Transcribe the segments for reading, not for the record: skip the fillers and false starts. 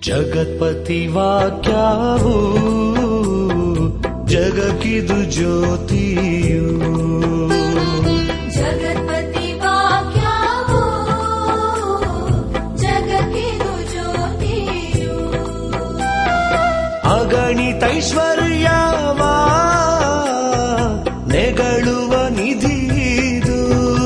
ಜಗತ್ಪತಿ ವಾಕ್ಯವು ಜಗಕ್ಕಿದು ಜ್ಯೋತಿಯು. ಜಗತ್ಪತಿ ವಾಕ್ಯವು ಜಗಕ್ಕಿದು ಜ್ಯೋತಿಯು. ಅಗಣಿತೈಶ್ವರ್ಯವ ನೆಗಳುವ ನಿಧಿದು.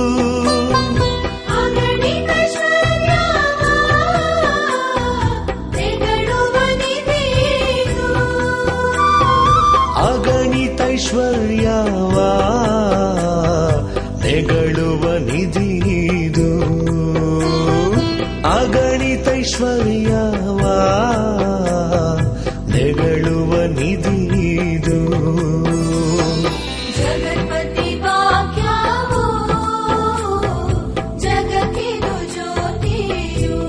ಅಗಣಿತೈಶ್ವರ್ಯವ ನೆಗಳುವ ನಿಧಿದು. ಅಗಣಿತೈಶ್ವರ್ಯವ ನೆಗಳುವ ನಿಧಿದು. ಜಗತ್ಪತಿ ವಾಕ್ಯವು ಜಗಕ್ಕಿದು ಜ್ಯೋತಿಯು.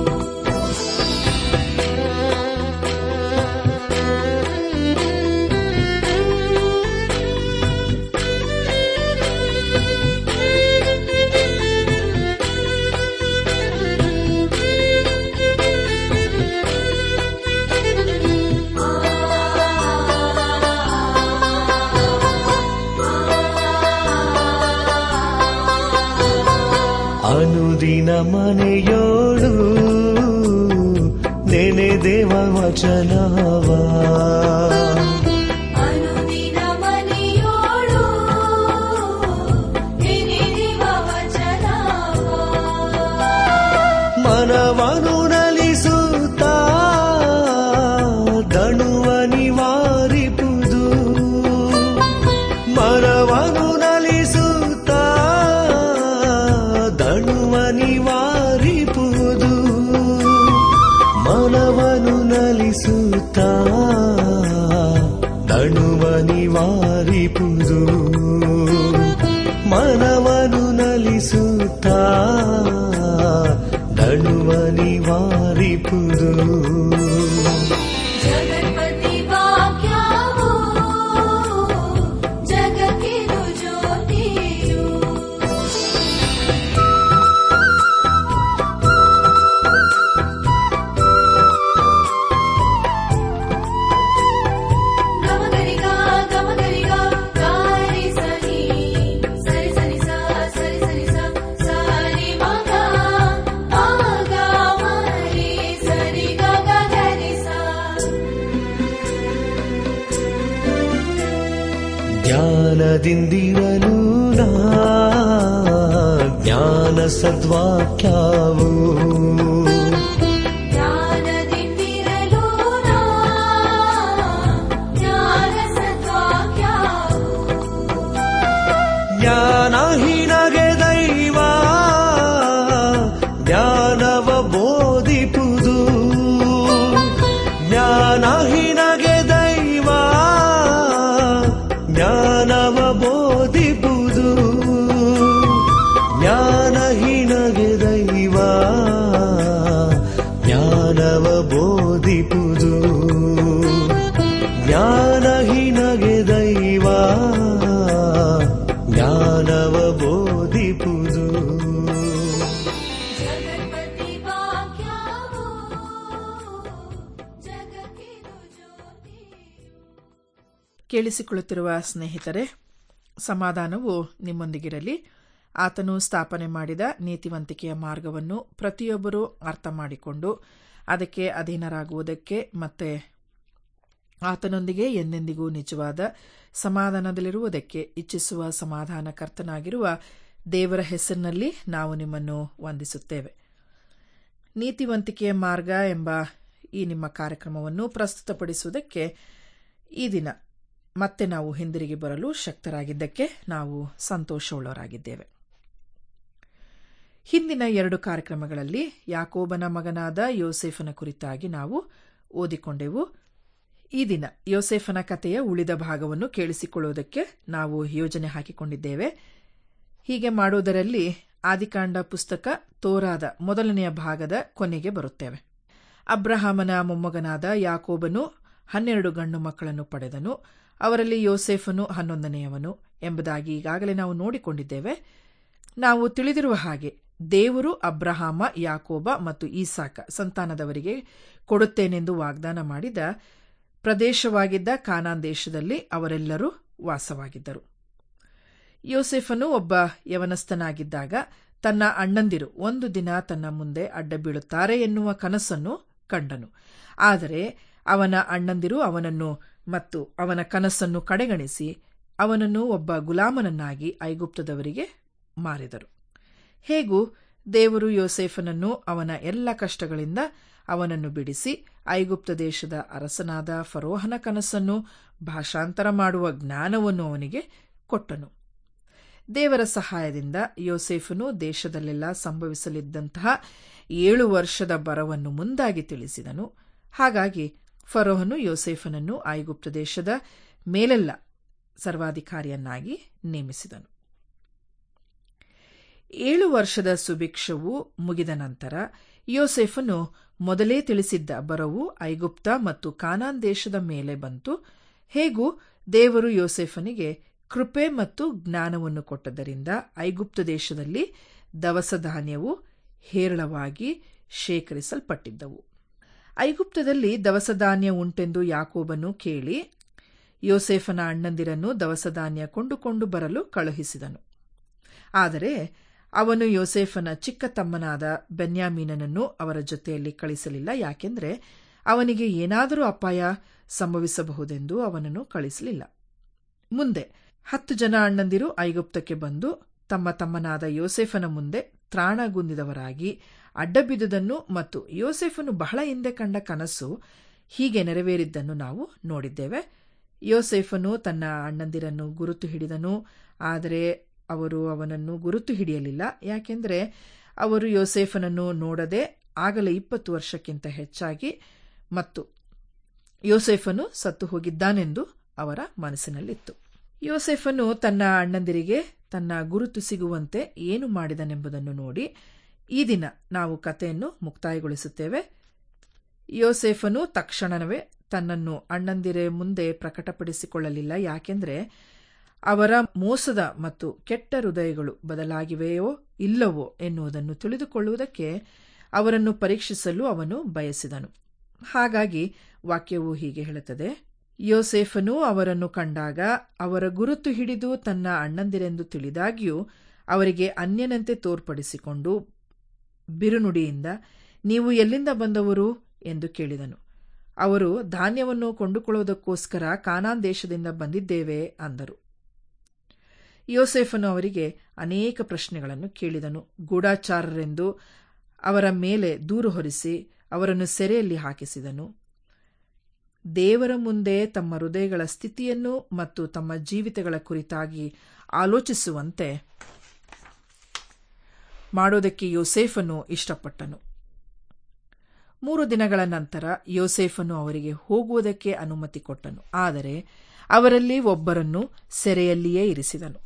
ಅನುದಿನ ಮನೆಯೋಳು ನೆನೆದೇವ ವಚನವ. ಅನುದಿನ ಮನೆಯೋಳು ನೆನೆದೇವ ವಚನವ. ಮನವನು ನಲಿಸುತ್ತ ದಣುವ ನಿವಾರಿಪುದು. ಮನವನು ನಲಿಸುತ್ತ ದಣುವ ನಿವಾರಿಪುದು. ಮನವನು ನಲಿಸುತ್ತ ದಣುವ ನಿವಾರಿಪುದು. ಮನವನು ನಲಿಸುತ್ತ ದಣುವ ನಿವಾರಿಪುದು. ಜಗತ್ಪತಿ ವಾಕ್ಯವು ಜಗಕ್ಕಿದು ಜ್ಯೋತಿಯು. ಗಮಗರಿಗ ಗಮಗರಿಗ ಗಾರಿ ಸನಿ ಸರಿ ಸರಿ ಸ ಸರಿ ಸರಿ ಸ ಸರಿ ಮಗ ಮಗ ಮರಿ ಸರಿ ಗಗ ಗರಿ ಸ. ಜ್ಞಾನದಿಂದಿರಲು ನಾ ಜ್ಞಾನ ಸದ್ವಾಕ್ಯವು. ಜ್ಞಾನದಿಂದಿರಲು ನಾ ಜ್ಞಾನ ಸದ್ವಾಕ್ಯವು. ಜ್ಞಾನಹೀನಗೆ ದೈವ ಜ್ಞಾನವ ಬೋಧಿಪುದು. ಜ್ಞಾನಹೀನಗೆ ದೈವ ಜ್ಞಾನವ ಬೋಧಿಪುದು. ಜ್ಞಾನಹೀನಗೆ ದೈವ ಜ್ಞಾನವ ಬೋಧಿಪುದು. ಜ್ಞಾನಹೀನಗೆ ದೈವ ಜ್ಞಾನವ ಬೋಧಿಪುದು. ಜಗತ್ಪತಿ ವಾಕ್ಯವು ಜಗಕ್ಕಿದು ಜ್ಯೋತಿಯು. ಕೇಳಿಸಿಕೊಳ್ಳುತ್ತಿರುವ ಸ್ನೇಹಿತರೆ, ಸಮಾಧಾನವು ನಿಮ್ಮೊಂದಿಗಿರಲಿ. ಆತನು ಸ್ಥಾಪನೆ ಮಾಡಿದ ನೀತಿವಂತಿಕೆಯ ಮಾರ್ಗವನ್ನು ಪ್ರತಿಯೊಬ್ಬರೂ ಅರ್ಥ ಮಾಡಿಕೊಂಡು ಅದಕ್ಕೆ ಅಧೀನರಾಗುವುದಕ್ಕೆ ಮತ್ತೆ ಆತನೊಂದಿಗೆ ಎಂದೆಂದಿಗೂ ನಿಜವಾದ ಸಮಾಧಾನದಲ್ಲಿರುವುದಕ್ಕೆ ಇಚ್ಛಿಸುವ ಸಮಾಧಾನಕರ್ತನಾಗಿರುವ ದೇವರ ಹೆಸರಿನಲ್ಲಿ ನಾವು ನಿಮ್ಮನ್ನು ವಂದಿಸುತ್ತೇವೆ. ನೀತಿವಂತಿಕೆಯ ಮಾರ್ಗ ಎಂಬ ಈ ನಿಮ್ಮ ಕಾರ್ಯಕ್ರಮವನ್ನು ಪ್ರಸ್ತುತಪಡಿಸುವುದಕ್ಕೆ ಈ ದಿನ ಮತ್ತೆ ನಾವು ಹಿಂದಿರುಗಿ ಬರಲು ಶಕ್ತರಾಗಿದ್ದಕ್ಕೆ ನಾವು ಸಂತೋಷವುಳ್ಳವರಾಗಿದ್ದೇವೆ. ಹಿಂದಿನ 2 ಕಾರ್ಯಕ್ರಮಗಳಲ್ಲಿ ಯಾಕೋಬನ ಮಗನಾದ ಯೋಸೇಫನ ಕುರಿತಾಗಿ ನಾವು ಓದಿಕೊಂಡೆವು. ಈ ದಿನ ಯೋಸೇಫನ ಕಥೆಯ ಉಳಿದ ಭಾಗವನ್ನು ಕೇಳಿಸಿಕೊಳ್ಳುವುದಕ್ಕೆ ನಾವು ಯೋಜನೆ ಹಾಕಿಕೊಂಡಿದ್ದೇವೆ. ಹೀಗೆ ಮಾಡುವುದರಲ್ಲಿ ಆದಿಕಾಂಡ ಪುಸ್ತಕ ತೋರಾದ ಮೊದಲನೆಯ ಭಾಗದ ಕೊನೆಗೆ ಬರುತ್ತೇವೆ. ಅಬ್ರಹಾಮನ ಮೊಮ್ಮಗನಾದ ಯಾಕೋಬನು 12 ಗಂಡು ಮಕ್ಕಳನ್ನು ಪಡೆದನು. ಅವರಲ್ಲಿ ಯೋಸೇಫನು 11ನೆಯವನು ಎಂಬುದಾಗಿ ಈಗಾಗಲೇ ನಾವು ನೋಡಿಕೊಂಡಿದ್ದೇವೆ. ನಾವು ತಿಳಿದಿರುವ ಹಾಗೆ ದೇವರು ಅಬ್ರಹಾಮ, ಯಾಕೋಬ ಮತ್ತು ಈಸಾಕ ಸಂತಾನದವರಿಗೆ ಕೊಡುತ್ತೇನೆಂದು ವಾಗ್ದಾನ ಮಾಡಿದ ಪ್ರದೇಶವಾಗಿದ್ದ ಕಾನಾನ್ ದೇಶದಲ್ಲಿ ಅವರೆಲ್ಲರೂ ವಾಸವಾಗಿದ್ದರು. ಯೋಸೇಫನು ಒಬ್ಬ ಯವನಸ್ಥನಾಗಿದ್ದಾಗ ತನ್ನ ಅಣ್ಣಂದಿರು ಒಂದು ದಿನ ತನ್ನ ಮುಂದೆ ಅಡ್ಡ ಬೀಳುತ್ತಾರೆ ಎನ್ನುವ ಕನಸನ್ನು ಕಂಡನು. ಆದರೆ ಅವನ ಅಣ್ಣಂದಿರು ಅವನನ್ನು ಮತ್ತು ಅವನ ಕನಸನ್ನು ಕಡೆಗಣಿಸಿ ಅವನನ್ನು ಒಬ್ಬ ಗುಲಾಮನನ್ನಾಗಿ ಐಗುಪ್ತದವರಿಗೆ ಮಾರಿದರು. ಹೇಗೂ ದೇವರು ಯೋಸೇಫನನ್ನು ಅವನ ಎಲ್ಲ ಕಷ್ಟಗಳಿಂದ ಅವನನ್ನು ಬಿಡಿಸಿ ಐಗುಪ್ತ ದೇಶದ ಅರಸನಾದ ಫರೋಹನ ಕನಸನ್ನು ಭಾಷಾಂತರ ಮಾಡುವ ಜ್ಞಾನವನ್ನು ಅವನಿಗೆ ಕೊಟ್ಟನು. ದೇವರ ಸಹಾಯದಿಂದ ಯೋಸೇಫನು ದೇಶದಲ್ಲೆಲ್ಲ ಸಂಭವಿಸಲಿದ್ದಂತಹ 7 ವರ್ಷದ ಬರವನ್ನು ಮುಂದಾಗಿ ತಿಳಿಸಿದನು. ಹಾಗಾಗಿ ಫರೋಹನು ಯೋಸೇಫನನ್ನು ಐಗುಪ್ತ ದೇಶದ ಮೇಲೆಲ್ಲ ಸರ್ವಾಧಿಕಾರಿಯನ್ನಾಗಿ ನೇಮಿಸಿದನು. 7 ವರ್ಷದ ಸುಭಿಕ್ಷವು ಮುಗಿದ ನಂತರ ಯೋಸೇಫನು ಮೊದಲೇ ತಿಳಿಸಿದ್ದ ಬರವು ಐಗುಪ್ತ ಮತ್ತು ಕಾನಾನ್ ದೇಶದ ಮೇಲೆ ಬಂತು. ಹೇಗೂ ದೇವರು ಯೋಸೇಫನಿಗೆ ಕೃಪೆ ಮತ್ತು ಜ್ಞಾನವನ್ನು ಕೊಟ್ಟದ್ದರಿಂದ ಐಗುಪ್ತ ದೇಶದಲ್ಲಿ ದವಸ ಧಾನ್ಯವು ಹೇರಳವಾಗಿ ಶೇಖರಿಸಲ್ಪಟ್ಟಿದ್ದವು. ಐಗುಪ್ತದಲ್ಲಿ ದವಸ ಧಾನ್ಯ ಉಂಟೆಂದು ಯಾಕೋಬನು ಕೇಳಿ ಯೋಸೇಫನ ಅಣ್ಣಂದಿರನ್ನು ದವಸ ಧಾನ್ಯ ಕೊಂಡುಕೊಂಡು ಬರಲು ಕಳುಹಿಸಿದನು. ಆದರೆ ಅವನು ಯೋಸೇಫನ ಚಿಕ್ಕ ತಮ್ಮನಾದ ಬೆನ್ಯಾಮೀನನನ್ನು ಅವರ ಜೊತೆಯಲ್ಲಿ ಕಳಿಸಲಿಲ್ಲ. ಯಾಕೆಂದರೆ ಅವನಿಗೆ ಏನಾದರೂ ಅಪಾಯ ಸಂಭವಿಸಬಹುದೆಂದು ಅವನನ್ನು ಕಳಿಸಲಿಲ್ಲ. ಮುಂದೆ 10 ಜನ ಅಣ್ಣಂದಿರು ಐಗುಪ್ತಕ್ಕೆ ಬಂದು ತಮ್ಮ ತಮ್ಮನಾದ ಯೋಸೇಫನ ಮುಂದೆ ತ್ರಾಣಗುಂದಿದವರಾಗಿ ಅಡ್ಡಬಿದ್ದುದನ್ನು ಮತ್ತು ಯೋಸೇಫನು ಬಹಳ ಹಿಂದೆ ಕಂಡ ಕನಸು ಹೀಗೆ ನೆರವೇರಿದ್ದನ್ನು ನಾವು ನೋಡಿದ್ದೇವೆ. ಯೋಸೇಫನು ತನ್ನ ಅಣ್ಣಂದಿರನ್ನು ಗುರುತು ಹಿಡಿದನು. ಆದರೆ ಅವರು ಅವನನ್ನು ಗುರುತು ಹಿಡಿಯಲಿಲ್ಲ. ಯಾಕೆಂದರೆ ಅವರು ಯೋಸೇಫನನ್ನು ನೋಡದೆ ಆಗಲೇ 20 ವರ್ಷಕ್ಕಿಂತ ಹೆಚ್ಚಾಗಿ ಮತ್ತು ಯೋಸೇಫನು ಸತ್ತು ಹೋಗಿದ್ದಾನೆಂದು ಅವರ ಮನಸ್ಸಿನಲ್ಲಿತ್ತು. ಯೋಸೇಫನು ತನ್ನ ಅಣ್ಣಂದಿರಿಗೆ ತನ್ನ ಗುರುತು ಸಿಗುವಂತೆ ಏನು ಮಾಡಿದನೆಂಬುದನ್ನು ನೋಡಿ ಈ ದಿನ ನಾವು ಕಥೆಯನ್ನು ಮುಕ್ತಾಯಗೊಳಿಸುತ್ತೇವೆ. ಯೋಸೇಫನು ತಕ್ಷಣವೇ ತನ್ನನ್ನು ಅಣ್ಣಂದಿರ ಮುಂದೆ ಪ್ರಕಟಪಡಿಸಿಕೊಳ್ಳಲಿಲ್ಲ. ಯಾಕೆಂದರೆ ಅವರ ಮೋಸದ ಮತ್ತು ಕೆಟ್ಟ ಹೃದಯಗಳು ಬದಲಾಗಿವೆಯೋ ಇಲ್ಲವೋ ಎನ್ನುವುದನ್ನು ತಿಳಿದುಕೊಳ್ಳುವುದಕ್ಕೆ ಅವರನ್ನು ಪರೀಕ್ಷಿಸಲು ಅವನು ಬಯಸಿದನು. ಹಾಗಾಗಿ ವಾಕ್ಯವು ಹೀಗೆ ಹೇಳುತ್ತದೆ: ಯೋಸೇಫನು ಅವರನ್ನು ಕಂಡಾಗ ಅವರ ಗುರುತು ಹಿಡಿದು ತನ್ನ ಅಣ್ಣಂದಿರೆಂದು ತಿಳಿದಾಗ್ಯೂ ಅವರಿಗೆ ಅನ್ಯನಂತೆ ತೋರ್ಪಡಿಸಿಕೊಂಡು ಬಿರುನುಡಿಯಿಂದ, ನೀವು ಎಲ್ಲಿಂದ ಬಂದವರು ಎಂದು ಕೇಳಿದನು. ಅವರು ಧಾನ್ಯವನ್ನು ಕೊಂಡುಕೊಳ್ಳುವುದಕ್ಕೋಸ್ಕರ ಕಾನಾನ್ ದೇಶದಿಂದ ಬಂದಿದ್ದೇವೆ ಅಂದರು. ಯೋಸೇಫನು ಅವರಿಗೆ ಅನೇಕ ಪ್ರಶ್ನೆಗಳನ್ನು ಕೇಳಿದನು. ಗೂಢಚಾರರೆಂದು ಅವರ ಮೇಲೆ ದೂರು ಹೊರಿಸಿ ಅವರನ್ನು ಸೆರೆಯಲ್ಲಿ ಹಾಕಿಸಿದನು. ದೇವರ ಮುಂದೆ ತಮ್ಮ ಹೃದಯಗಳ ಸ್ಥಿತಿಯನ್ನು ಮತ್ತು ತಮ್ಮ ಜೀವಿತಗಳ ಕುರಿತಾಗಿ ಆಲೋಚಿಸುವಂತೆ ಮಾಡೋದಕ್ಕೆ ಯೋಸೇಫನು ಇಷ್ಟಪಟ್ಟನು. 3 ದಿನಗಳ ನಂತರ ಯೋಸೇಫನು ಅವರಿಗೆ ಹೋಗುವುದಕ್ಕೆ ಅನುಮತಿ ಕೊಟ್ಟನು. ಆದರೆ ಅವರಲ್ಲಿ ಒಬ್ಬರನ್ನು ಸೆರೆಯಲ್ಲಿಯೇ ಇರಿಸಿದನು.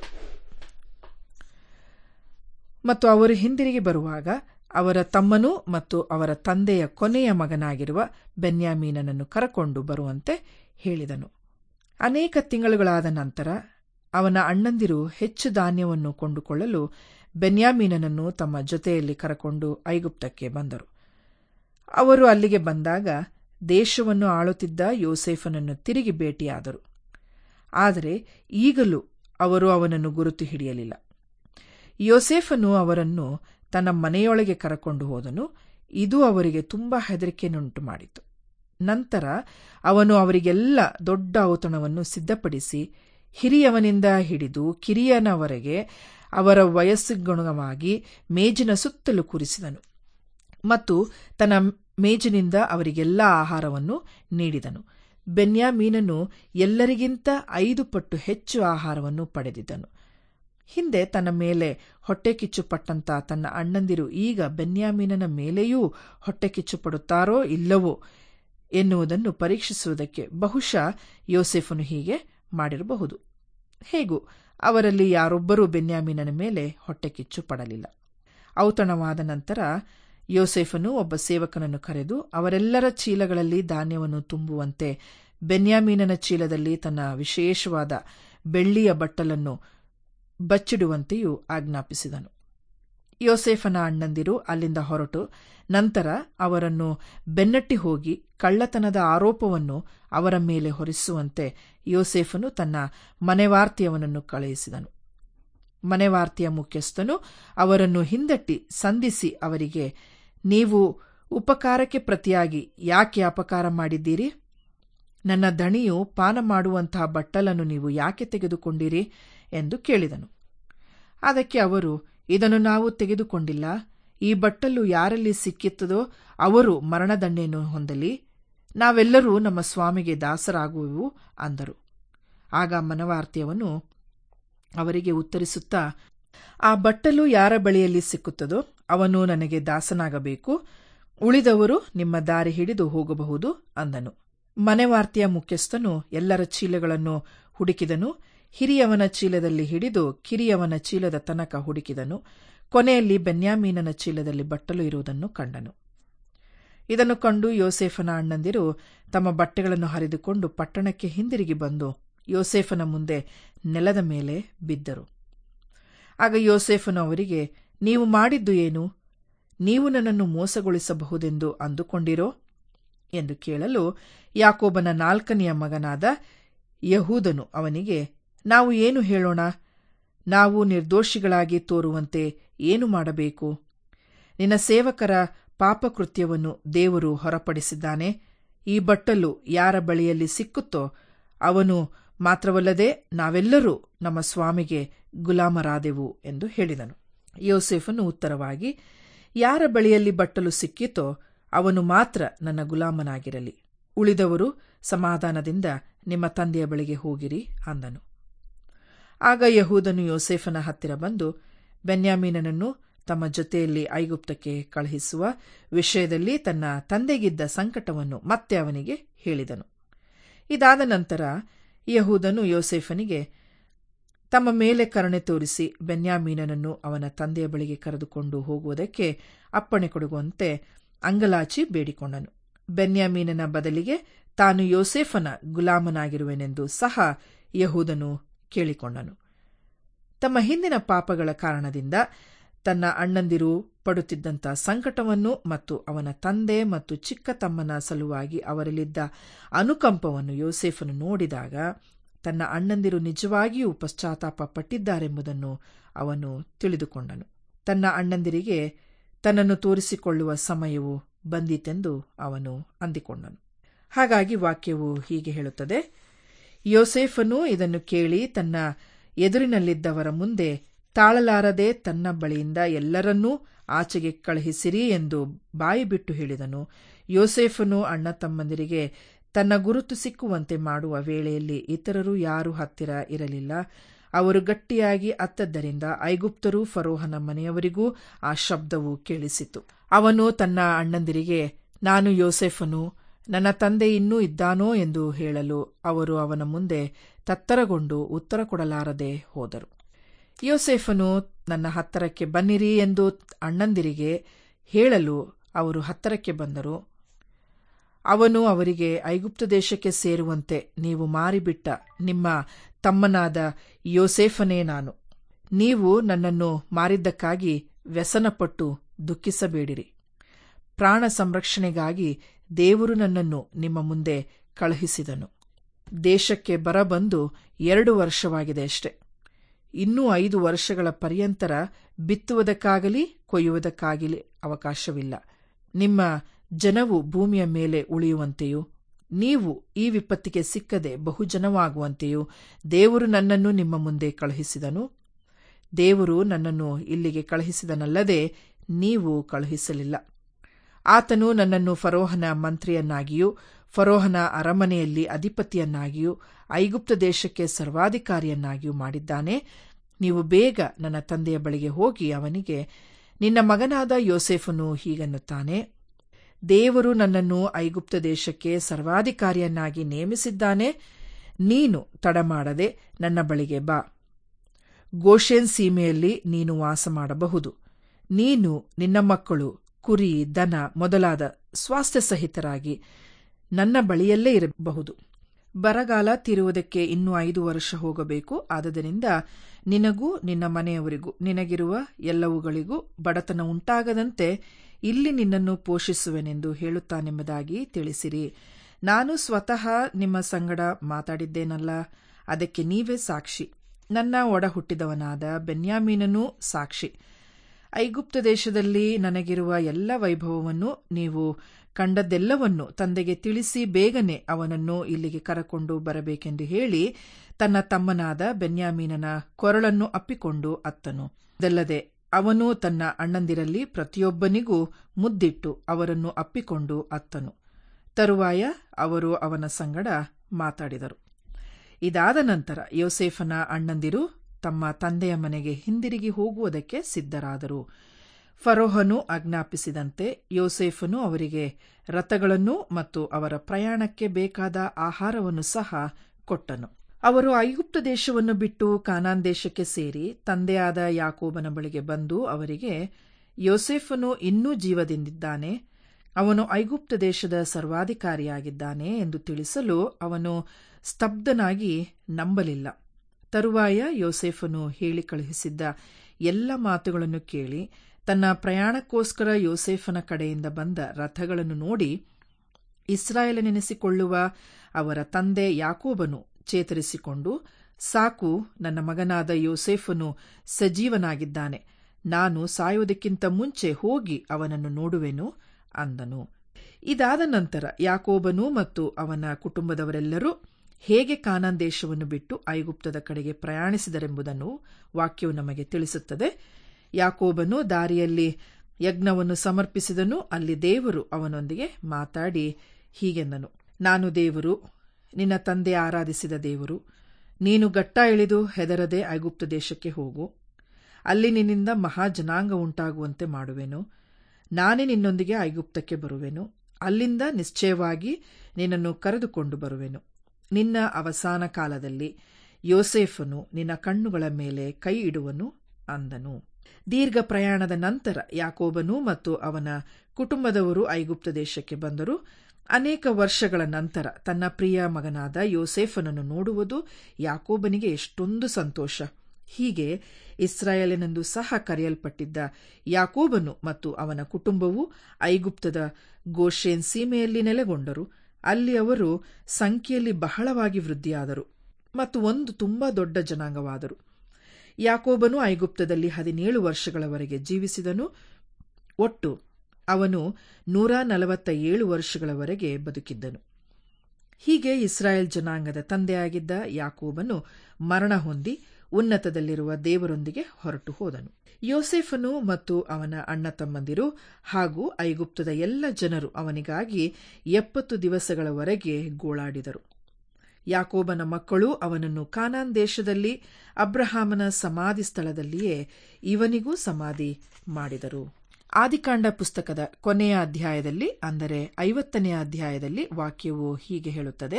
ಮತ್ತು ಅವರು ಹಿಂದಿರುಗಿ ಬರುವಾಗ ಅವರ ತಮ್ಮನೂ ಮತ್ತು ಅವರ ತಂದೆಯ ಕೊನೆಯ ಮಗನಾಗಿರುವ ಬೆನ್ಯಾಮೀನನನ್ನು ಕರಕೊಂಡು ಬರುವಂತೆ ಹೇಳಿದನು. ಅನೇಕ ತಿಂಗಳುಗಳಾದ ನಂತರ ಅವನ ಅಣ್ಣಂದಿರು ಹೆಚ್ಚು ಧಾನ್ಯವನ್ನು ಕೊಂಡುಕೊಳ್ಳಲು ಬೆನ್ಯಾಮೀನನನ್ನು ತಮ್ಮ ಜೊತೆಯಲ್ಲಿ ಕರಕೊಂಡು ಐಗುಪ್ತಕ್ಕೆ ಬಂದರು. ಅವರು ಅಲ್ಲಿಗೆ ಬಂದಾಗ ದೇಶವನ್ನು ಆಳುತ್ತಿದ್ದ ಯೋಸೇಫನನ್ನು ತಿರುಗಿ ಭೇಟಿಯಾದರು. ಆದರೆ ಈಗಲೂ ಅವರು ಅವನನ್ನು ಗುರುತು ಹಿಡಿಯಲಿಲ್ಲ. ಯೋಸೇಫನು ಅವರನ್ನು ತನ್ನ ಮನೆಯೊಳಗೆ ಕರಕೊಂಡು ಹೋದನು. ಇದು ಅವರಿಗೆ ತುಂಬಾ ಹೆದರಿಕೆಯನ್ನುಂಟು ಮಾಡಿತು. ನಂತರ ಅವನು ಅವರಿಗೆಲ್ಲ ದೊಡ್ಡ ಔತಣವನ್ನು ಸಿದ್ಧಪಡಿಸಿ ಹಿರಿಯವನಿಂದ ಹಿಡಿದು ಕಿರಿಯನವರೆಗೆ ಅವರ ವಯಸ್ಸಿಗನುಗುಣವಾಗಿ ಮೇಜಿನ ಸುತ್ತಲೂ ಕೂರಿಸಿದನು ಮತ್ತು ತನ್ನ ಮೇಜಿನಿಂದ ಅವರಿಗೆಲ್ಲ ಆಹಾರವನ್ನು ನೀಡಿದನು. ಬೆನ್ಯಾಮೀನನು ಎಲ್ಲರಿಗಿಂತ 5 ಪಟ್ಟು ಹೆಚ್ಚು ಆಹಾರವನ್ನು ಪಡೆದಿದ್ದನು. ಹಿಂದೆ ತನ್ನ ಮೇಲೆ ಹೊಟ್ಟೆಕಿಚ್ಚು ಪಟ್ಟಂತ ತನ್ನ ಅಣ್ಣಂದಿರು ಈಗ ಬೆನ್ಯಾಮೀನನ ಮೇಲೆಯೂ ಹೊಟ್ಟೆಕಿಚ್ಚು ಪಡುತ್ತಾರೋ ಇಲ್ಲವೋ ಎನ್ನುವುದನ್ನು ಪರೀಕ್ಷಿಸುವುದಕ್ಕೆ ಬಹುಶಃ ಯೋಸೇಫನು ಹೀಗೆ ಮಾಡಿರಬಹುದು. ಹೇಗೂ ಅವರಲ್ಲಿ ಯಾರೊಬ್ಬರೂ ಬೆನ್ಯಾಮೀನನ ಮೇಲೆ ಹೊಟ್ಟೆಕಿಚ್ಚು ಪಡಲಿಲ್ಲ. ಔತಣವಾದ ನಂತರ ಯೋಸೇಫನು ಒಬ್ಬ ಸೇವಕನನ್ನು ಕರೆದು ಅವರೆಲ್ಲರ ಚೀಲಗಳಲ್ಲಿ ಧಾನ್ಯವನ್ನು ತುಂಬುವಂತೆ ಬೆನ್ಯಾಮೀನನ ಚೀಲದಲ್ಲಿ ತನ್ನ ವಿಶೇಷವಾದ ಬೆಳ್ಳಿಯ ಬಟ್ಟಲನ್ನು ಬಚ್ಚಿಡುವಂತೆಯೂ ಆಜ್ಞಾಪಿಸಿದನು. ಯೋಸೇಫನ ಅಣ್ಣಂದಿರು ಅಲ್ಲಿಂದ ಹೊರಟು ನಂತರ ಅವರನ್ನು ಬೆನ್ನಟ್ಟಿ ಹೋಗಿ ಕಳ್ಳತನದ ಆರೋಪವನ್ನು ಅವರ ಮೇಲೆ ಹೊರಿಸುವಂತೆ ಯೋಸೇಫನು ತನ್ನ ಮನೆವಾರ್ತಿಯವನನ್ನು ಕಳುಹಿಸಿದನು. ಮನೆವಾರ್ತಿಯ ಮುಖ್ಯಸ್ಥನು ಅವರನ್ನು ಹಿಂದಟ್ಟಿ ಸಂಧಿಸಿ ಅವರಿಗೆ, ನೀವು ಉಪಕಾರಕ್ಕೆ ಪ್ರತಿಯಾಗಿ ಯಾಕೆ ಅಪಕಾರ ಮಾಡಿದ್ದೀರಿ? ನನ್ನ ದಣಿಯು ಪಾನ ಮಾಡುವಂತಹ ಬಟ್ಟಲನ್ನು ನೀವು ಯಾಕೆ ತೆಗೆದುಕೊಂಡಿರಿ ಎಂದು ಕೇಳಿದನು. ಅದಕ್ಕೆ ಅವರು, ಇದನ್ನು ನಾವು ತೆಗೆದುಕೊಂಡಿಲ್ಲ. ಈ ಬಟ್ಟಲು ಯಾರಲ್ಲಿ ಸಿಕ್ಕಿತ್ತದೋ ಅವರು ಮರಣದಂಡೆಯನ್ನು ಹೊಂದಲಿ. ನಾವೆಲ್ಲರೂ ನಮ್ಮ ಸ್ವಾಮಿಗೆ ದಾಸರಾಗುವೆವು ಅಂದರು. ಆಗ ಮನವಾರ್ತಿಯವನು ಅವರಿಗೆ ಉತ್ತರಿಸುತ್ತಾ, ಆ ಬಟ್ಟಲು ಯಾರ ಬಳಿಯಲ್ಲಿ ಸಿಕ್ಕುತ್ತದೋ ಅವನು ನನಗೆ ದಾಸನಾಗಬೇಕು. ಉಳಿದವರು ನಿಮ್ಮ ದಾರಿ ಹಿಡಿದು ಹೋಗಬಹುದು ಅಂದನು. ಮನೆವಾರ್ತಿಯ ಮುಖ್ಯಸ್ಥನು ಎಲ್ಲರ ಚೀಲಗಳನ್ನು ಹುಡುಕಿದನು. ಹಿರಿಯವನ ಚೀಲದಲ್ಲಿ ಹಿಡಿದು ಕಿರಿಯವನ ಚೀಲದ ತನಕ ಹುಡುಕಿದನು. ಕೊನೆಯಲ್ಲಿ ಬೆನ್ಯಾಮೀನನ ಚೀಲದಲ್ಲಿ ಬಟ್ಟಲು ಇರುವುದನ್ನು ಕಂಡನು. ಇದನ್ನು ಕಂಡು ಯೋಸೇಫನ ಅಣ್ಣಂದಿರು ತಮ್ಮ ಬಟ್ಟೆಗಳನ್ನು ಹರಿದುಕೊಂಡು ಪಟ್ಟಣಕ್ಕೆ ಹಿಂದಿರುಗಿ ಬಂದು ಯೋಸೇಫನ ಮುಂದೆ ನೆಲದ ಮೇಲೆ ಬಿದ್ದರು. ಆಗ ಯೋಸೇಫನು ಅವರಿಗೆ, ನೀವು ಮಾಡಿದ್ದು ಏನು? ನೀವು ನನ್ನನ್ನು ಮೋಸಗೊಳಿಸಬಹುದೆಂದು ಅಂದುಕೊಂಡಿರೋ ಎಂದು ಕೇಳಲು, ಯಾಕೋಬನ 4ನೆಯ ಮಗನಾದ ಯಹೂದನು ಅವನಿಗೆ, ನಾವು ಏನು ಹೇಳೋಣ? ನಾವು ನಿರ್ದೋಷಿಗಳಾಗಿ ತೋರುವಂತೆ ಏನು ಮಾಡಬೇಕು? ನಿನ್ನ ಸೇವಕರ ಪಾಪಕೃತ್ಯವನ್ನು ದೇವರು ಹೊರಪಡಿಸಿದ್ದಾನೆ. ಈ ಬಟ್ಟಲು ಯಾರ ಬಳಿಯಲ್ಲಿ ಸಿಕ್ಕುತ್ತೋ ಅವನು ಮಾತ್ರವಲ್ಲದೆ ನಾವೆಲ್ಲರೂ ನಮ್ಮ ಸ್ವಾಮಿಗೆ ಗುಲಾಮರಾದೆವು ಎಂದು ಹೇಳಿದನು. ಯೋಸೇಫನು ಉತ್ತರವಾಗಿ, ಯಾರ ಬಳಿಯಲ್ಲಿ ಬಟ್ಟಲು ಸಿಕ್ಕಿತೋ ಅವನು ಮಾತ್ರ ನನ್ನ ಗುಲಾಮನಾಗಿರಲಿ. ಉಳಿದವರು ಸಮಾಧಾನದಿಂದ ನಿಮ್ಮ ತಂದೆಯ ಬಳಿಗೆ ಹೋಗಿರಿ ಅಂದನು. ಆಗ ಯಹೂದನು ಯೋಸೇಫನ ಹತ್ತಿರ ಬಂದು ಬೆನ್ಯಾಮೀನನನ್ನು ತಮ್ಮ ಜೊತೆಯಲ್ಲಿ ಐಗುಪ್ತಕ್ಕೆ ಕಳುಹಿಸುವ ವಿಷಯದಲ್ಲಿ ತನ್ನ ತಂದೆಗಿದ್ದ ಸಂಕಟವನ್ನು ಮತ್ತೆ ಅವನಿಗೆ ಹೇಳಿದನು. ಇದಾದ ನಂತರ ಯಹೂದನು ಯೋಸೇಫನಿಗೆ ತಮ್ಮ ಮೇಲೆ ಕರುಣೆ ತೋರಿಸಿ ಬೆನ್ಯಾಮೀನನನ್ನು ಅವನ ತಂದೆಯ ಬಳಿಗೆ ಕರೆದುಕೊಂಡು ಹೋಗುವುದಕ್ಕೆ ಅಪ್ಪಣೆ ಕೊಡುವಂತೆ ಅಂಗಲಾಚಿ ಬೇಡಿಕೊಂಡನು. ಬೆನ್ಯಾಮೀನನ ಬದಲಿಗೆ ತಾನು ಯೋಸೇಫನ ಗುಲಾಮನಾಗಿರುವೆನೆಂದು ಸಹ ಯಹೂದನು ಕೇಳಿಕೊಂಡನು. ತಮ್ಮ ಹಿಂದಿನ ಪಾಪಗಳ ಕಾರಣದಿಂದ ತನ್ನ ಅಣ್ಣಂದಿರು ಪಡುತ್ತಿದ್ದಂಥ ಸಂಕಟವನ್ನು ಮತ್ತು ಅವನ ತಂದೆ ಮತ್ತು ಚಿಕ್ಕ ತಮ್ಮನ ಸಲುವಾಗಿ ಅವರಲ್ಲಿದ್ದ ಅನುಕಂಪವನ್ನು ಯೋಸೇಫನು ನೋಡಿದಾಗ ತನ್ನ ಅಣ್ಣಂದಿರು ನಿಜವಾಗಿಯೂ ಪಶ್ಚಾತ್ತಾಪ ಪಟ್ಟಿದ್ದಾರೆಂಬುದನ್ನು ಅವನು ತಿಳಿದುಕೊಂಡನು. ತನ್ನ ಅಣ್ಣಂದಿರಿಗೆ ತನ್ನನ್ನು ತೋರಿಸಿಕೊಳ್ಳುವ ಸಮಯವು ಬಂದಿತೆಂದು ಅವನು ಅಂದಿಕೊಂಡನು. ಹಾಗಾಗಿ ವಾಕ್ಯವು ಹೀಗೆ ಹೇಳುತ್ತದೆ, ಯೋಸೇಫನು ಇದನ್ನು ಕೇಳಿ ತನ್ನ ಎದುರಿನಲ್ಲಿದ್ದವರ ಮುಂದೆ ತಾಳಲಾರದೆ ತನ್ನ ಬಳಿಯಿಂದ ಎಲ್ಲರನ್ನೂ ಆಚೆಗೆ ಕಳುಹಿಸಿರಿ ಎಂದು ಬಾಯಿ ಬಿಟ್ಟು ಹೇಳಿದನು. ಯೋಸೇಫನು ಅಣ್ಣ ತಮ್ಮಂದಿರಿಗೆ ತನ್ನ ಗುರುತು ಸಿಕ್ಕುವಂತೆ ಮಾಡುವ ವೇಳೆಯಲ್ಲಿ ಇತರರು ಯಾರೂ ಹತ್ತಿರ ಇರಲಿಲ್ಲ. ಅವರು ಗಟ್ಟಿಯಾಗಿ ಅತ್ತದ್ದರಿಂದ ಐಗುಪ್ತರು ಫರೋಹನ ಮನೆಯವರಿಗೂ ಆ ಶಬ್ದವು ಕೇಳಿಸಿತು. ಅವನು ತನ್ನ ಅಣ್ಣಂದಿರಿಗೆ, ನಾನು ಯೋಸೇಫನು, ನನ್ನ ತಂದೆ ಇನ್ನೂ ಇದ್ದಾನೋ ಎಂದು ಹೇಳಲು ಅವರು ಅವನ ಮುಂದೆ ತತ್ತರಗೊಂಡು ಉತ್ತರ ಕೊಡಲಾರದೆ ಹೋದರು. ಯೋಸೇಫನು ನನ್ನ ಹತ್ತರಕ್ಕೆ ಬನ್ನಿರಿ ಎಂದು ಅಣ್ಣಂದಿರಿಗೆ ಹೇಳಲು ಅವರು ಹತ್ತರಕ್ಕೆ ಬಂದರು. ಅವನು ಅವರಿಗೆ, ಐಗುಪ್ತ ದೇಶಕ್ಕೆ ಸೇರುವಂತೆ ನೀವು ಮಾರಿಬಿಟ್ಟ ನಿಮ್ಮ ತಮ್ಮನಾದ ಯೋಸೇಫನೇ ನಾನು. ನೀವು ನನ್ನನ್ನು ಮಾರಿದ್ದಕ್ಕಾಗಿ ವ್ಯಸನಪಟ್ಟು ದುಃಖಿಸಬೇಡಿರಿ. ಪ್ರಾಣ ಸಂರಕ್ಷಣೆಗಾಗಿ ದೇವರು ನನ್ನನ್ನು ನಿಮ್ಮ ಮುಂದೆ ಕಳುಹಿಸಿದನು. ದೇಶಕ್ಕೆ ಬರಬಂದು 2 ವರ್ಷವಾಗಿದೆ ಅಷ್ಟೆ. ಇನ್ನೂ 5 ವರ್ಷಗಳ ಪರ್ಯಂತರ ಬಿತ್ತುವುದಕ್ಕಾಗಲಿ ಕೊಯ್ಯುವುದಕ್ಕಾಗಲಿ ಅವಕಾಶವಿಲ್ಲ. ನಿಮ್ಮ ಜನವು ಭೂಮಿಯ ಮೇಲೆ ಉಳಿಯುವಂತೆಯೂ ನೀವು ಈ ವಿಪತ್ತಿಗೆ ಸಿಕ್ಕದೆ ಬಹುಜನವಾಗುವಂತೆಯೂ ದೇವರು ನನ್ನನ್ನು ನಿಮ್ಮ ಮುಂದೆ ಕಳುಹಿಸಿದನು. ದೇವರು ನನ್ನನ್ನು ಇಲ್ಲಿಗೆ ಕಳುಹಿಸಿದನಲ್ಲದೆ ನೀವು ಕಳುಹಿಸಲಿಲ್ಲ. ಆತನು ನನ್ನನ್ನು ಫರೋಹನ ಮಂತ್ರಿಯನ್ನಾಗಿಯೂ ಫರೋಹನ ಅರಮನೆಯಲ್ಲಿ ಅಧಿಪತಿಯನ್ನಾಗಿಯೂ ಐಗುಪ್ತ ದೇಶಕ್ಕೆ ಸರ್ವಾಧಿಕಾರಿಯನ್ನಾಗಿಯೂ ಮಾಡಿದ್ದಾನೆ. ನೀವು ಬೇಗ ನನ್ನ ತಂದೆಯ ಬಳಿಗೆ ಹೋಗಿ ಅವನಿಗೆ, ನಿನ್ನ ಮಗನಾದ ಯೋಸೇಫನು ಹೀಗನ್ನುತ್ತಾನೆ, ದೇವರು ನನ್ನನ್ನು ಐಗುಪ್ತ ದೇಶಕ್ಕೆ ಸರ್ವಾಧಿಕಾರಿಯನ್ನಾಗಿ ನೇಮಿಸಿದ್ದಾನೆ. ನೀನು ತಡಮಾಡದೆ ನನ್ನ ಬಳಿಗೆ ಬಾ. ಗೋಷೆನ್ ಸೀಮೆಯಲ್ಲಿ ನೀನು ವಾಸ ಮಾಡಬಹುದು. ನೀನು ನಿನ್ನ ಮಕ್ಕಳು, ಕುರಿ, ದನ ಮೊದಲಾದ ಸ್ವಾಸ್ಥ್ಯ ಸಹಿತರಾಗಿ ನನ್ನ ಬಳಿಯಲ್ಲೇ ಇರಬಹುದು. ಬರಗಾಲ ತೀರುವುದಕ್ಕೆ ಇನ್ನೂ 5 ವರ್ಷ ಹೋಗಬೇಕು. ಆದುದರಿಂದ ನಿನಗೂ ನಿನ್ನ ಮನೆಯವರಿಗೂ ನಿನಗಿರುವ ಎಲ್ಲವುಗಳಿಗೂ ಬಡತನ ಉಂಟಾಗದಂತೆ ಇಲ್ಲಿ ನಿನ್ನನ್ನು ಪೋಷಿಸುವೆನೆಂದು ಹೇಳುತ್ತಾನೆಂಬುದಾಗಿ ತಿಳಿಸಿರಿ. ನಾನು ಸ್ವತಃ ನಿಮ್ಮ ಸಂಗಡ ಮಾತಾಡಿದ್ದೇನಲ್ಲ, ಅದಕ್ಕೆ ನೀವೇ ಸಾಕ್ಷಿ. ನನ್ನ ಒಡ ಹುಟ್ಟಿದವನಾದ ಬೆನ್ಯಾಮೀನನೂ ಸಾಕ್ಷಿ. ಐಗುಪ್ತ ದೇಶದಲ್ಲಿ ನನಗಿರುವ ಎಲ್ಲ ವೈಭವವನ್ನು ನೀವು ಕಂಡದ್ದೆಲ್ಲವನ್ನು ತಂದೆಗೆ ತಿಳಿಸಿ ಬೇಗನೆ ಅವನನ್ನು ಇಲ್ಲಿಗೆ ಕರಕೊಂಡು ಬರಬೇಕೆಂದು ಹೇಳಿ ತನ್ನ ತಮ್ಮನಾದ ಬೆನ್ಯಾಮೀನನ ಕೊರಳನ್ನು ಅಪ್ಪಿಕೊಂಡು ಅತ್ತನು. ಇದಲ್ಲದೆ ಅವನು ತನ್ನ ಅಣ್ಣಂದಿರಲ್ಲಿ ಪ್ರತಿಯೊಬ್ಬನಿಗೂ ಮುದ್ದಿಟ್ಟು ಅವರನ್ನು ಅಪ್ಪಿಕೊಂಡು ಅತ್ತನು. ತರುವಾಯ ಅವರು ಅವನ ಸಂಗಡ ಮಾತಾಡಿದರು. ಇದಾದ ನಂತರ ಯೋಸೇಫನ ಅಣ್ಣಂದಿರು ತಮ್ಮ ತಂದೆಯ ಮನೆಗೆ ಹಿಂದಿರುಗಿ ಹೋಗುವುದಕ್ಕೆ ಸಿದ್ಧರಾದರು. ಫರೋಹನು ಆಜ್ಞಾಪಿಸಿದಂತೆ ಯೋಸೇಫನು ಅವರಿಗೆ ರಥಗಳನ್ನು ಮತ್ತು ಅವರ ಪ್ರಯಾಣಕ್ಕೆ ಬೇಕಾದ ಆಹಾರವನ್ನು ಸಹ ಕೊಟ್ಟನು. ಅವರು ಐಗುಪ್ತ ದೇಶವನ್ನು ಬಿಟ್ಟು ಕಾನಾನ್ ದೇಶಕ್ಕೆ ಸೇರಿ ತಂದೆಯಾದ ಯಾಕೋಬನ ಬಳಿಗೆ ಬಂದು ಅವರಿಗೆ, ಯೋಸೇಫನು ಇನ್ನೂ ಜೀವದಿಂದಿದ್ದಾನೆ, ಅವನು ಐಗುಪ್ತ ದೇಶದ ಸರ್ವಾಧಿಕಾರಿಯಾಗಿದ್ದಾನೆ ಎಂದು ತಿಳಿಸಲು ಅವನು ಸ್ತಬ್ಧನಾಗಿ ನಂಬಲಿಲ್ಲ. ತರುವಾಯ ಯೋಸೇಫನು ಹೇಳಿ ಕಳುಹಿಸಿದ್ದ ಎಲ್ಲ ಮಾತುಗಳನ್ನು ಕೇಳಿ ತನ್ನ ಪ್ರಯಾಣಕ್ಕೋಸ್ಕರ ಯೋಸೇಫನ ಕಡೆಯಿಂದ ಬಂದ ರಥಗಳನ್ನು ನೋಡಿ, ಇಸ್ರಾಯೇಲನೆನಿಸಿಕೊಳ್ಳುವ ಅವರ ತಂದೆ ಯಾಕೋಬನು ಚೇತರಿಸಿಕೊಂಡು, ಸಾಕು, ನನ್ನ ಮಗನಾದ ಯೋಸೇಫನು ಸಜೀವನಾಗಿದ್ದಾನೆ, ನಾನು ಸಾಯುವುದಕ್ಕಿಂತ ಮುಂಚೆ ಹೋಗಿ ಅವನನ್ನು ನೋಡುವೆನು ಅಂದನು. ಇದಾದ ನಂತರ ಯಾಕೋಬನು ಮತ್ತು ಅವನ ಕುಟುಂಬದವರೆಲ್ಲರೂ ಹೇಗೆ ಕಾನಾನ್ ದೇಶವನ್ನು ಬಿಟ್ಟು ಐಗುಪ್ತದ ಕಡೆಗೆ ಪ್ರಯಾಣಿಸಿದರೆಂಬುದನ್ನು ವಾಕ್ಯವು ನಮಗೆ ತಿಳಿಸುತ್ತದೆ. ಯಾಕೋಬನು ದಾರಿಯಲ್ಲಿ ಯಜ್ಞವನ್ನು ಸಮರ್ಪಿಸಿದನು. ಅಲ್ಲಿ ದೇವರು ಅವನೊಂದಿಗೆ ಮಾತಾಡಿ ಹೀಗೆಂದನು, ನಾನು ದೇವರು, ನಿನ್ನ ತಂದೆ ಆರಾಧಿಸಿದ ದೇವರು. ನೀನು ಗಟ್ಟ ಇಳಿದು ಹೆದರದೆ ಐಗುಪ್ತ ದೇಶಕ್ಕೆ ಹೋಗು. ಅಲ್ಲಿ ನಿನ್ನಿಂದ ಮಹಾಜನಾಂಗ ಉಂಟಾಗುವಂತೆ ಮಾಡುವೆನು. ನಾನೇ ನಿನ್ನೊಂದಿಗೆ ಐಗುಪ್ತಕ್ಕೆ ಬರುವೆನು. ಅಲ್ಲಿಂದ ನಿಶ್ಚಯವಾಗಿ ನಿನ್ನನ್ನು ಕರೆದುಕೊಂಡು ಬರುವೆನು. ನಿನ್ನ ಅವಸಾನ ಕಾಲದಲ್ಲಿ ಯೋಸೇಫನು ನಿನ್ನ ಕಣ್ಣುಗಳ ಮೇಲೆ ಕೈ ಇಡುವನು ಅಂದನು. ದೀರ್ಘ ಪ್ರಯಾಣದ ನಂತರ ಯಾಕೋಬನು ಮತ್ತು ಅವನ ಕುಟುಂಬದವರು ಐಗುಪ್ತ ದೇಶಕ್ಕೆ ಬಂದರು. ಅನೇಕ ವರ್ಷಗಳ ನಂತರ ತನ್ನ ಪ್ರಿಯ ಮಗನಾದ ಯೋಸೇಫನನ್ನು ನೋಡುವುದು ಯಾಕೋಬನಿಗೆ ಎಷ್ಟೊಂದು ಸಂತೋಷ. ಹೀಗೆ ಇಸ್ರಾಯೇಲನೆಂದು ಸಹ ಕರೆಯಲ್ಪಟ್ಟಿದ್ದ ಯಾಕೋಬನು ಮತ್ತು ಅವನ ಕುಟುಂಬವು ಐಗುಪ್ತದ ಗೋಷೇನ್ ಸೀಮೆಯಲ್ಲಿ ನೆಲೆಗೊಂಡರು. ಅಲ್ಲಿ ಅವರು ಸಂಖ್ಯೆಯಲ್ಲಿ ಬಹಳವಾಗಿ ವೃದ್ಧಿಯಾದರು ಮತ್ತು ಒಂದು ತುಂಬಾ ದೊಡ್ಡ ಜನಾಂಗವಾದರು. ಯಾಕೋಬನು ಐಗುಪ್ತದಲ್ಲಿ 17 ವರ್ಷಗಳವರೆಗೆ ಜೀವಿಸಿದನು. ಒಟ್ಟು ಅವನು 147 ವರ್ಷಗಳವರೆಗೆ ಬದುಕಿದ್ದನು. ಹೀಗೆ ಇಸ್ರಾಯೇಲ್ ಜನಾಂಗದ ತಂದೆಯಾಗಿದ್ದ ಯಾಕೋಬನು ಮರಣ ಹೊಂದಿ ಉನ್ನತದಲ್ಲಿರುವ ದೇವರೊಂದಿಗೆ ಹೊರಟು ಹೋದನು. ಯೋಸೇಫನು ಮತ್ತು ಅವನ ಅಣ್ಣ ತಮ್ಮಂದಿರು ಹಾಗೂ ಐಗುಪ್ತದ ಎಲ್ಲ ಜನರು ಅವನಿಗಾಗಿ 70 ದಿವಸಗಳವರೆಗೆ ಗೋಳಾಡಿದರು. ಯಾಕೋಬನ ಮಕ್ಕಳು ಅವನನ್ನು ಕಾನಾನ್ ದೇಶದಲ್ಲಿ ಅಬ್ರಹಾಮನ ಸಮಾಧಿ ಸ್ಥಳದಲ್ಲಿಯೇ ಇವನಿಗೂ ಸಮಾಧಿ ಮಾಡಿದರು. ಆದಿಕಾಂಡ ಪುಸ್ತಕದ ಕೊನೆಯ ಅಧ್ಯಾಯದಲ್ಲಿ, ಅಂದರೆ 50ನೇ ಅಧ್ಯಾಯದಲ್ಲಿ ವಾಕ್ಯವು ಹೀಗೆ ಹೇಳುತ್ತದೆ,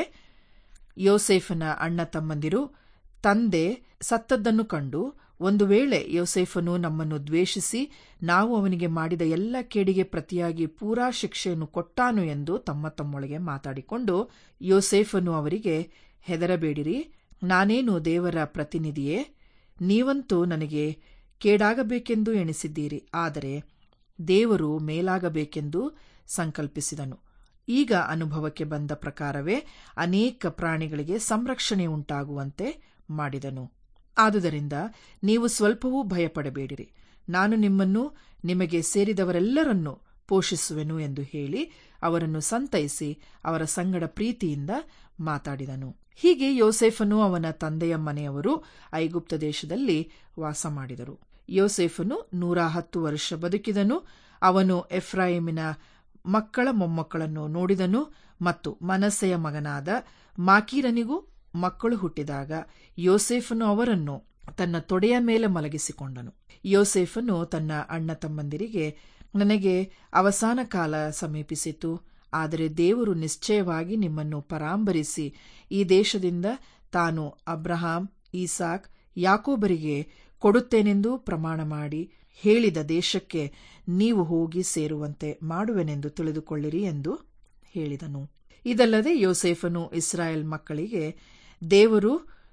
ಯೋಸೇಫನ ಅಣ್ಣ ತಮ್ಮಂದಿರು ತಂದೆ ಸತ್ತದ್ದನ್ನು ಕಂಡು, ಒಂದು ವೇಳೆ ಯೋಸೇಫನು ನಮ್ಮನ್ನು ದ್ವೇಷಿಸಿ ನಾವು ಅವನಿಗೆ ಮಾಡಿದ ಎಲ್ಲ ಕೇಡಿಗೆ ಪ್ರತಿಯಾಗಿ ಪೂರಾ ಶಿಕ್ಷೆಯನ್ನು ಕೊಟ್ಟಾನು ಎಂದು ತಮ್ಮೊಳಗೆ ಮಾತಾಡಿಕೊಂಡು, ಯೋಸೇಫನು ಅವರಿಗೆ, ಹೆದರಬೇಡಿರಿ, ನಾನೇನು ದೇವರ ಪ್ರತಿನಿಧಿಯೇ? ನೀವಂತೂ ನನಗೆ ಕೇಡಾಗಬೇಕೆಂದು ಎಣಿಸಿದ್ದೀರಿ, ಆದರೆ ದೇವರು ಮೇಲಾಗಬೇಕೆಂದು ಸಂಕಲ್ಪಿಸಿದನು. ಈಗ ಅನುಭವಕ್ಕೆ ಬಂದ ಪ್ರಕಾರವೇ ಅನೇಕ ಪ್ರಾಣಿಗಳಿಗೆ ಸಂರಕ್ಷಣೆ ಉಂಟಾಗುವಂತೆ ಮಾಡಿದನು. ಆದುದರಿಂದ ನೀವು ಸ್ವಲ್ಪವೂ ಭಯಪಡಬೇಡಿರಿ, ನಾನು ನಿಮ್ಮನ್ನು ನಿಮಗೆ ಸೇರಿದವರೆಲ್ಲರನ್ನೂ ಪೋಷಿಸುವೆನು ಎಂದು ಹೇಳಿ ಅವರನ್ನು ಸಂತೈಸಿ ಅವರ ಸಂಗಡ ಪ್ರೀತಿಯಿಂದ ಮಾತಾಡಿದನು. ಹೀಗೆ ಯೋಸೇಫನು ಅವನ ತಂದೆಯ ಮನೆಯವರು ಐಗುಪ್ತ ದೇಶದಲ್ಲಿ ವಾಸ ಮಾಡಿದರು. ಯೋಸೇಫನು 110 ವರ್ಷ ಬದುಕಿದನು. ಅವನು ಎಫ್ರಾಯಿಮಿನ ಮಕ್ಕಳ ಮೊಮ್ಮಕ್ಕಳನ್ನು ನೋಡಿದನು ಮತ್ತು ಮನಸ್ಸೆಯ ಮಗನಾದ ಮಾಕೀರನಿಗೂ ಮಕ್ಕಳು ಹುಟ್ಟಿದಾಗ ಯೋಸೇಫನು ಅವರನ್ನು ತನ್ನ ತೊಡೆಯ ಮೇಲೆ ಮಲಗಿಸಿಕೊಂಡನು. ಯೋಸೇಫನು ತನ್ನ ಅಣ್ಣ ತಮ್ಮಂದಿರಿಗೆ, ನನಗೆ ಅವಸಾನ ಕಾಲ ಸಮೀಪಿಸಿತು, ಆದರೆ ದೇವರು ನಿಶ್ಚಯವಾಗಿ ನಿಮ್ಮನ್ನು ಪರಾಂಬರಿಸಿ ಈ ದೇಶದಿಂದ ತಾನು ಅಬ್ರಹಾಂ, ಈಸಾಕ್, ಯಾಕೋಬರಿಗೆ ಕೊಡುತ್ತೇನೆಂದು ಪ್ರಮಾಣ ಮಾಡಿ ಹೇಳಿದ ದೇಶಕ್ಕೆ ನೀವು ಹೋಗಿ ಸೇರುವಂತೆ ಮಾಡುವೆನೆಂದು ತಿಳಿದುಕೊಳ್ಳಿರಿ ಎಂದು ಹೇಳಿದನು. ಇದಲ್ಲದೆ ಯೋಸೇಫನು ಇಸ್ರಾಯೇಲ್ ಮಕ್ಕಳಿಗೆ, ದೇವರು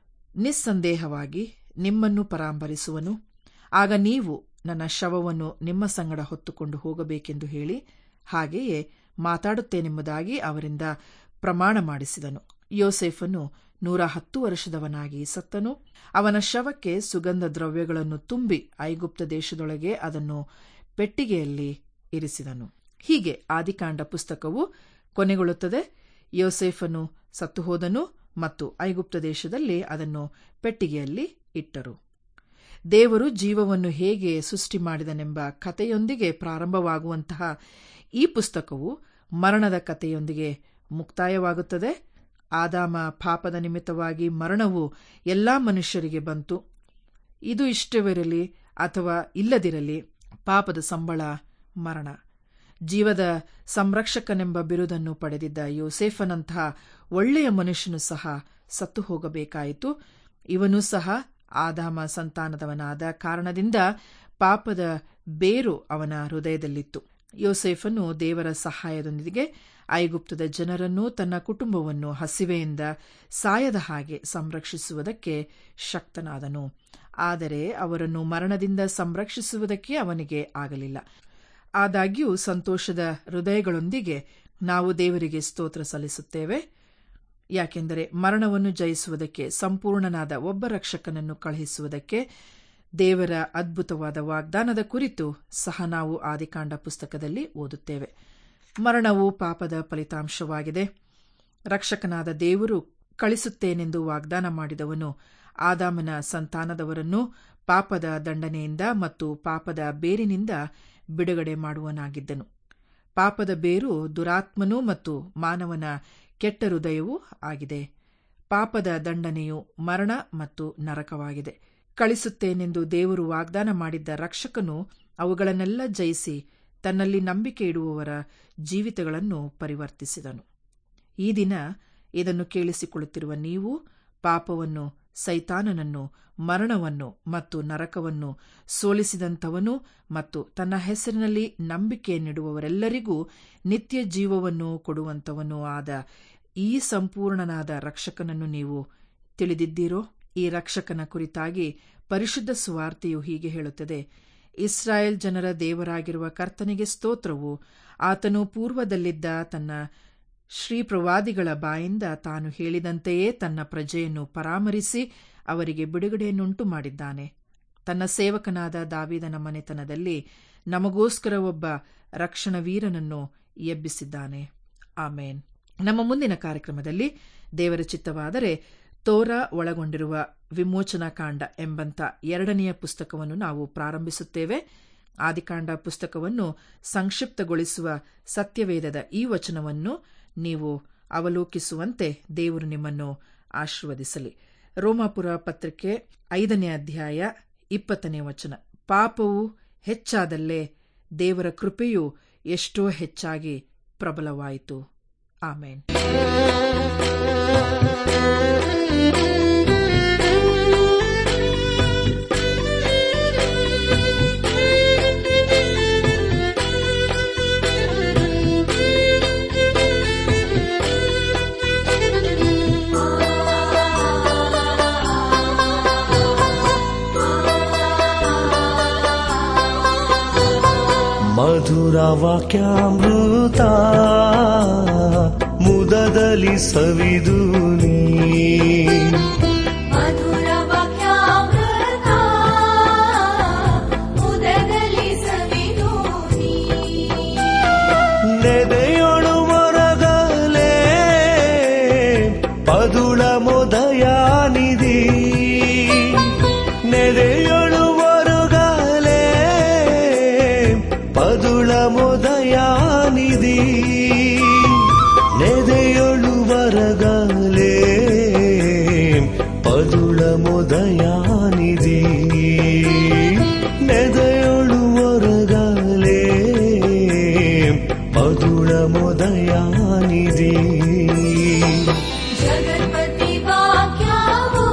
ನಿಸ್ಸಂದೇಹವಾಗಿ ನಿಮ್ಮನ್ನು ಪರಾಂಬರಿಸುವನು, ಆಗ ನೀವು ನನ್ನ ಶವವನ್ನು ನಿಮ್ಮ ಸಂಗಡ ಹೊತ್ತುಕೊಂಡು ಹೋಗಬೇಕೆಂದು ಹೇಳಿ ಹಾಗೆಯೇ ಮಾತಾಡುತ್ತೇನೆಂಬುದಾಗಿ ಅವರಿಂದ ಪ್ರಮಾಣ ಮಾಡಿಸಿದನು. ಯೋಸೇಫನು 110 ವರ್ಷದವನಾಗಿ ಸತ್ತನು. ಅವನ ಶವಕ್ಕೆ ಸುಗಂಧ ದ್ರವ್ಯಗಳನ್ನು ತುಂಬಿ ಐಗುಪ್ತ ದೇಶದೊಳಗೆ ಅದನ್ನು ಪೆಟ್ಟಿಗೆಯಲ್ಲಿ ಇರಿಸಿದನು. ಹೀಗೆ ಆದಿಕಾಂಡ ಪುಸ್ತಕವು ಕೊನೆಗೊಳ್ಳುತ್ತದೆ. ಯೋಸೇಫನು ಸತ್ತು ಹೋದನು ಮತ್ತು ಐಗುಪ್ತ ದೇಶದಲ್ಲಿ ಅದನ್ನು ಪೆಟ್ಟಿಗೆಯಲ್ಲಿ ಇಟ್ಟರು. ದೇವರು ಜೀವವನ್ನು ಹೇಗೆ ಸೃಷ್ಟಿ ಮಾಡಿದನೆಂಬ ಕಥೆಯೊಂದಿಗೆ ಪ್ರಾರಂಭವಾಗುವಂತಹ ಈ ಪುಸ್ತಕವು ಮರಣದ ಕಥೆಯೊಂದಿಗೆ ಮುಕ್ತಾಯವಾಗುತ್ತದೆ. ಆದಾಮ ಪಾಪದ ನಿಮಿತ್ತವಾಗಿ ಮರಣವು ಎಲ್ಲಾ ಮನುಷ್ಯರಿಗೆ ಬಂತು. ಇದು ಇಷ್ಟವಿರಲಿ ಅಥವಾ ಇಲ್ಲದಿರಲಿ, ಪಾಪದ ಸಂಬಳ ಮರಣ. ಜೀವದ ಸಂರಕ್ಷಕನೆಂಬ ಬಿರುದನ್ನು ಪಡೆದಿದ್ದ ಯೋಸೇಫನಂತಹ ಒಳ್ಳೆಯ ಮನುಷ್ಯನು ಸಹ ಸತ್ತು ಹೋಗಬೇಕಾಯಿತು. ಇವನೂ ಸಹ ಆದಾಮ ಸಂತಾನದವನಾದ ಕಾರಣದಿಂದ ಪಾಪದ ಬೇರು ಅವನ ಹೃದಯದಲ್ಲಿತ್ತು. ಯೋಸೇಫನು ದೇವರ ಸಹಾಯದೊಂದಿಗೆ ಐಗುಪ್ತದ ಜನರನ್ನು, ತನ್ನ ಕುಟುಂಬವನ್ನು ಹಸಿವೆಯಿಂದ ಸಾಯದ ಹಾಗೆ ಸಂರಕ್ಷಿಸುವುದಕ್ಕೆ ಶಕ್ತನಾದನು. ಆದರೆ ಅವರನ್ನು ಮರಣದಿಂದ ಸಂರಕ್ಷಿಸುವುದಕ್ಕೆ ಅವನಿಗೆ ಆಗಲಿಲ್ಲ. ಆದಾಗ್ಯೂ ಸಂತೋಷದ ಹೃದಯಗಳೊಂದಿಗೆ ನಾವು ದೇವರಿಗೆ ಸ್ತೋತ್ರ ಸಲ್ಲಿಸುತ್ತೇವೆ. ಯಾಕೆಂದರೆ ಮರಣವನ್ನು ಜಯಿಸುವುದಕ್ಕೆ ಸಂಪೂರ್ಣನಾದ ಒಬ್ಬ ರಕ್ಷಕನನ್ನು ಕಳುಹಿಸುವುದಕ್ಕೆ ದೇವರ ಅದ್ಭುತವಾದ ವಾಗ್ದಾನದ ಕುರಿತು ಸಹ ನಾವು ಆದಿಕಾಂಡ ಪುಸ್ತಕದಲ್ಲಿ ಓದುತ್ತೇವೆ. ಮರಣವು ಪಾಪದ ಫಲಿತಾಂಶವಾಗಿದೆ. ರಕ್ಷಕನಾದ ದೇವರು ಕಳಿಸುತ್ತೇನೆಂದು ವಾಗ್ದಾನ ಮಾಡಿದವನು ಆದಾಮನ ಸಂತಾನದವರನ್ನು ಪಾಪದ ದಂಡನೆಯಿಂದ ಮತ್ತು ಪಾಪದ ಬೇರಿನಿಂದ ಬಿಡುಗಡೆ ಮಾಡುವನಾಗಿದ್ದನು. ಪಾಪದ ಬೇರು ದುರಾತ್ಮನೂ ಮತ್ತು ಮಾನವನ ಕೆಟ್ಟ ಹೃದಯವೂ ಆಗಿದೆ. ಪಾಪದ ದಂಡನೆಯು ಮರಣ ಮತ್ತು ನರಕವಾಗಿದೆ. ಕಳಿಸುತ್ತೇನೆಂದು ದೇವರು ವಾಗ್ದಾನ ಮಾಡಿದ್ದ ರಕ್ಷಕನು ಅವುಗಳನ್ನೆಲ್ಲ ಜಯಿಸಿ ತನ್ನಲ್ಲಿ ನಂಬಿಕೆ ಇಡುವವರ ಜೀವಿತಗಳನ್ನು ಪರಿವರ್ತಿಸಿದನು. ಈ ದಿನ ಇದನ್ನು ಕೇಳಿಸಿಕೊಳ್ಳುತ್ತಿರುವ ನೀವು ಪಾಪವನ್ನು, ಸೈತಾನನನ್ನು, ಮರಣವನ್ನು ಮತ್ತು ನರಕವನ್ನು ಸೋಲಿಸಿದಂಥವನು ಮತ್ತು ತನ್ನ ಹೆಸರಿನಲ್ಲಿ ನಂಬಿಕೆಯನ್ನಿಡುವವರೆಲ್ಲರಿಗೂ ನಿತ್ಯ ಜೀವವನ್ನು ಕೊಡುವಂಥವನೂ ಆದ ಈ ಸಂಪೂರ್ಣನಾದ ರಕ್ಷಕನನ್ನು ನೀವು ತಿಳಿದಿದ್ದೀರೋ? ಈ ರಕ್ಷಕನ ಕುರಿತಾಗಿ ಪರಿಶುದ್ಧ ಸುವಾರ್ತೆಯು ಹೀಗೆ ಹೇಳುತ್ತದೆ: ಇಸ್ರಾಯೇಲ್ ಜನರ ದೇವರಾಗಿರುವ ಕರ್ತನಿಗೆ ಸ್ತೋತ್ರವು. ಆತನು ಪೂರ್ವದಲ್ಲಿದ್ದ ತನ್ನ ಶ್ರೀಪ್ರವಾದಿಗಳ ಬಾಯಿಂದ ತಾನು ಹೇಳಿದಂತೆಯೇ ತನ್ನ ಪ್ರಜೆಯನ್ನು ಪರಾಮರಿಸಿ ಅವರಿಗೆ ಬಿಡುಗಡೆಯನ್ನುಂಟು ಮಾಡಿದ್ದಾನೆ. ತನ್ನ ಸೇವಕನಾದ ದಾವೀದನ ಮನೆತನದಲ್ಲಿ ನಮಗೋಸ್ಕರ ಒಬ್ಬ ರಕ್ಷಣವೀರನನ್ನು ಎಬ್ಬಿಸಿದ್ದಾನೆ. ಆಮೇನ್. ನಮ್ಮ ಮುಂದಿನ ಕಾರ್ಯಕ್ರಮದಲ್ಲಿ ದೇವರ ಚಿತ್ತವಾದರೆ ತೋರಾ ಒಳಗೊಂಡಿರುವ ವಿಮೋಚನಾಕಾಂಡ ಎಂಬಂತ 2ನೆಯ ಪುಸ್ತಕವನ್ನು ನಾವು ಪ್ರಾರಂಭಿಸುತ್ತೇವೆ. ಆದಿಕಾಂಡ ಪುಸ್ತಕವನ್ನು ಸಂಕ್ಷಿಪ್ತಗೊಳಿಸುವ ಸತ್ಯವೇದದ ಈ ವಚನವನ್ನು ನೀವು ಅವಲೋಕಿಸುವಂತೆ ದೇವರು ನಿಮ್ಮನ್ನು ಆಶೀರ್ವದಿಸಲಿ. ರೋಮಾಪುರ ಪತ್ರಿಕೆ 5ನೇ ಅಧ್ಯಾಯ 20ನೇ ವಚನ: ಪಾಪವು ಹೆಚ್ಚಾದಲ್ಲೇ ದೇವರ ಕೃಪೆಯು ಎಷ್ಟೋ ಹೆಚ್ಚಾಗಿ ಪ್ರಬಲವಾಯಿತು. ಆಮೇನ್. ಮಧುರ ವಾಕ್ಯಾಮೃತ ಮುದದಲ್ಲಿ ಸವಿದು ನೀ, ಮಧುರ ವಾಕ್ಯಾಮೃತ ಮುದದಲ್ಲಿ ಸವಿದು ನೀ, ನೆದೆಯೊಳು ಮೊರಗಲೇ ಪದುಳ ಮೊದಯಾನಿಧಿ, ನೆದೆಯೊಳು ಮೊರಗಲೇ ಪದುಳ ಮೊದಯಾನಿಧಿ, ನೆದೆಯೊಳು ಬರಗಲೇ ಪದುಳ ಮೊದಯಾನಿಧಿ, ನೆದೆಯೊಳು ಹೊರಗಲೇ ಪದುಳ ಮೊದಯಾನಿಧಿ. ಜಗತ್ಪತಿ ವಾಕ್ಯವು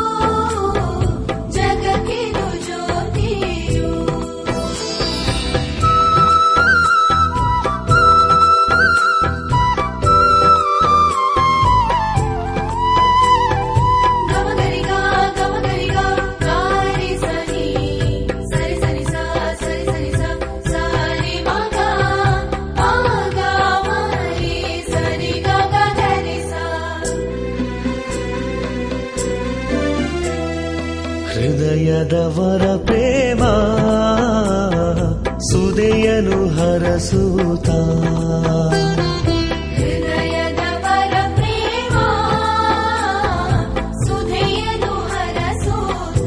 ಜಗಕ್ಕಿದು ಜ್ಯೋತಿಯು, ಹೃದಯದವರ ಪ್ರೇಮ ಸುದೆಯನು ಹರಸೂತ ಹೃದಯದವರ ಪ್ರೇಮ ಸುಧೆಯನು ಹರಸೂತ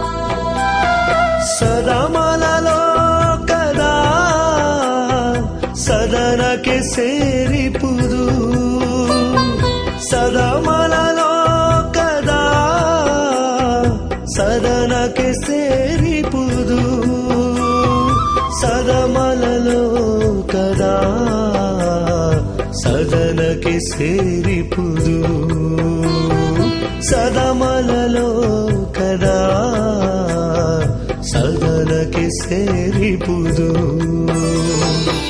ಸದಮಲಲೋಕದ ಸದನಕ್ಕೆ ಸೇರಿಪುದು ಸದಮಲಲೋಕದ ಸದನಕ್ಕೆ ಸೇರಿಪುದು ಸದಮಲಲೋಕದ ಸದನಕ್ಕೆ ಸೇರಿಪುದು ಸದಮಲಲೋಕದ ಸದನಕ್ಕೆ ಸೇರಿಪುದು